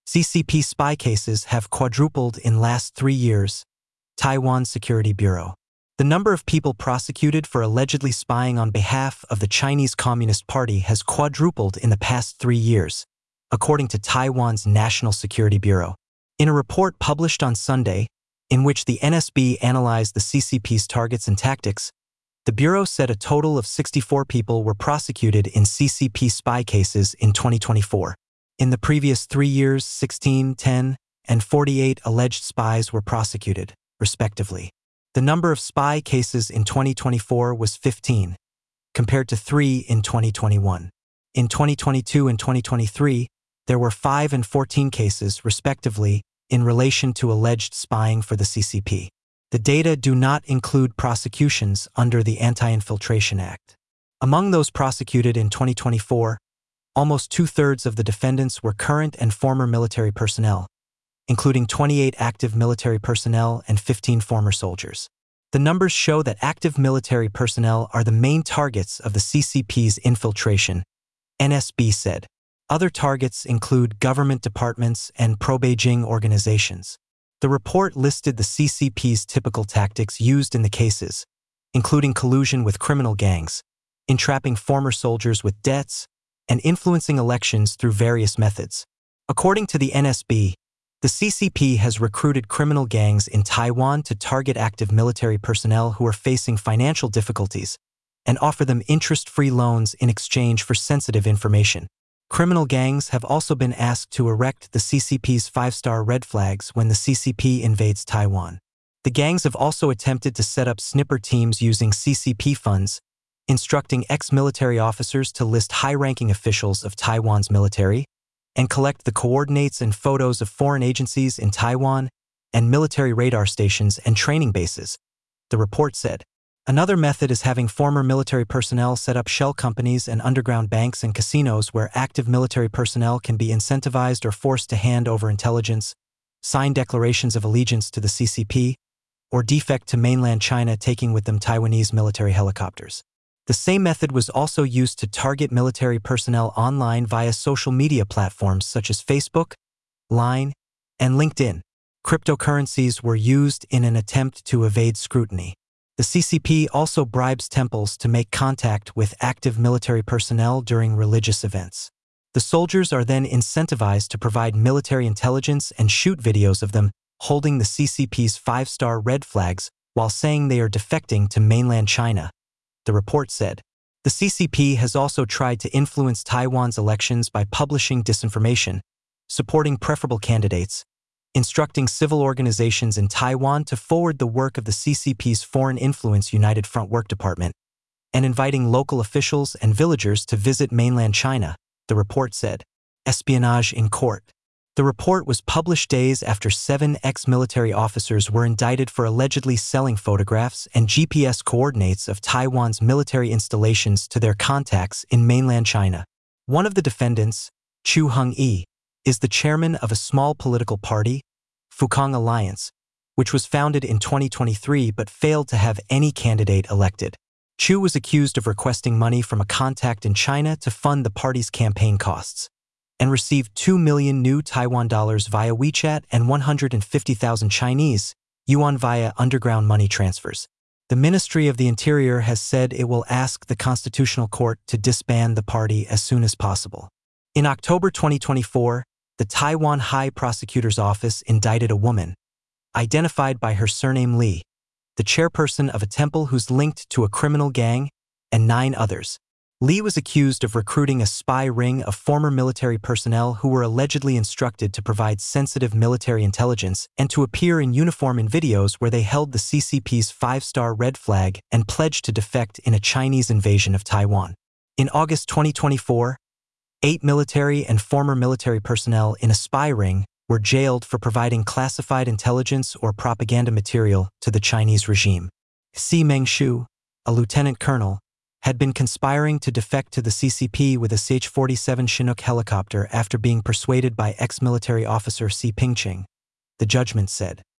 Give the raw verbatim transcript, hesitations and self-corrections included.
C C P spy cases have quadrupled in last three years, Taiwan Security Bureau. The number of people prosecuted for allegedly spying on behalf of the Chinese Communist Party has quadrupled in the past three years, according to Taiwan's National Security Bureau. In a report published on Sunday, in which the N S B analyzed the C C P's targets and tactics, the Bureau said a total of sixty-four people were prosecuted in C C P spy cases in twenty twenty-four. In the previous three years, sixteen, ten, and forty-eight alleged spies were prosecuted, respectively. The number of spy cases in twenty twenty-four was fifteen, compared to three in twenty twenty-one. In twenty twenty-two and twenty twenty-three, there were five and fourteen cases, respectively, in relation to alleged spying for the C C P. The data do not include prosecutions under the Anti-Infiltration Act. Among those prosecuted in twenty twenty-four, almost two-thirds of the defendants were current and former military personnel, including twenty-eight active military personnel and fifteen former soldiers. The numbers show that active military personnel are the main targets of the C C P's infiltration, N S B said. Other targets include government departments and pro-Beijing organizations. The report listed the C C P's typical tactics used in the cases, including collusion with criminal gangs, entrapping former soldiers with debts, and influencing elections through various methods. According to the N S B, the C C P has recruited criminal gangs in Taiwan to target active military personnel who are facing financial difficulties and offer them interest-free loans in exchange for sensitive information. Criminal gangs have also been asked to erect the C C P's five-star red flags when the C C P invades Taiwan. The gangs have also attempted to set up snipper teams using C C P funds, instructing ex-military officers to list high-ranking officials of Taiwan's military and collect the coordinates and photos of foreign agencies in Taiwan and military radar stations and training bases, the report said. Another method is having former military personnel set up shell companies and underground banks and casinos where active military personnel can be incentivized or forced to hand over intelligence, sign declarations of allegiance to the C C P, or defect to mainland China, taking with them Taiwanese military helicopters. The same method was also used to target military personnel online via social media platforms such as Facebook, Line, and LinkedIn. Cryptocurrencies were used in an attempt to evade scrutiny. The C C P also bribes temples to make contact with active military personnel during religious events. The soldiers are then incentivized to provide military intelligence and shoot videos of them holding the C C P's five-star red flags while saying they are defecting to mainland China, the report said. The C C P has also tried to influence Taiwan's elections by publishing disinformation, supporting preferable candidates, instructing civil organizations in Taiwan to forward the work of the C C P's Foreign Influence United Front Work Department, and inviting local officials and villagers to visit mainland China, the report said. Espionage in court. The report was published days after seven ex-military officers were indicted for allegedly selling photographs and G P S coordinates of Taiwan's military installations to their contacts in mainland China. One of the defendants, Chu Heng-yi, is the chairman of a small political party, Fukong Alliance, which was founded in twenty twenty-three but failed to have any candidate elected. Chu was accused of requesting money from a contact in China to fund the party's campaign costs, and received two million new Taiwan dollars via WeChat and one hundred fifty thousand Chinese yuan via underground money transfers. The Ministry of the Interior has said it will ask the Constitutional Court to disband the party as soon as possible. In October twenty twenty-four, the Taiwan High Prosecutor's Office indicted a woman, identified by her surname Li, the chairperson of a temple who's linked to a criminal gang, and nine others. Li was accused of recruiting a spy ring of former military personnel who were allegedly instructed to provide sensitive military intelligence and to appear in uniform in videos where they held the C C P's five-star red flag and pledged to defect in a Chinese invasion of Taiwan. In August twenty twenty-four, eight military and former military personnel in a spy ring were jailed for providing classified intelligence or propaganda material to the Chinese regime. Si Mengshu, a lieutenant colonel, had been conspiring to defect to the C C P with a C H forty-seven Chinook helicopter after being persuaded by ex-military officer Si Pingqing, the judgment said.